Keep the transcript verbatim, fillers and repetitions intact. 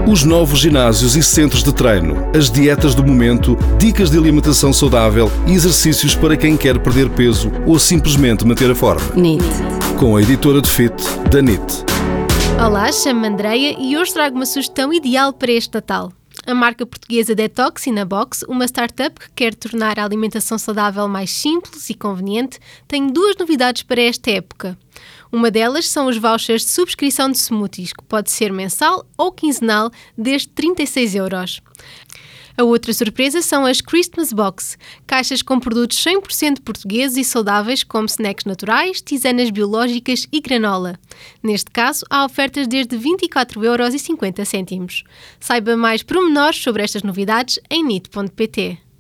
Os novos ginásios e centros de treino, as dietas do momento, dicas de alimentação saudável e exercícios para quem quer perder peso ou simplesmente manter a forma. N I T. Com a editora de Fit da N I T. Olá, chamo-me Andreia e hoje trago uma sugestão ideal para este Natal. A marca portuguesa Detox Inabox, uma startup que quer tornar a alimentação saudável mais simples e conveniente, tem duas novidades para esta época. Uma delas são os vouchers de subscrição de smoothies, que pode ser mensal ou quinzenal, desde trinta e seis euros. A outra surpresa são as Christmas Box, caixas com produtos cem por cento portugueses e saudáveis, como snacks naturais, tisanas biológicas e granola. Neste caso, há ofertas desde vinte e quatro euros e cinquenta cêntimos. Saiba mais pormenores sobre estas novidades em nit ponto pt.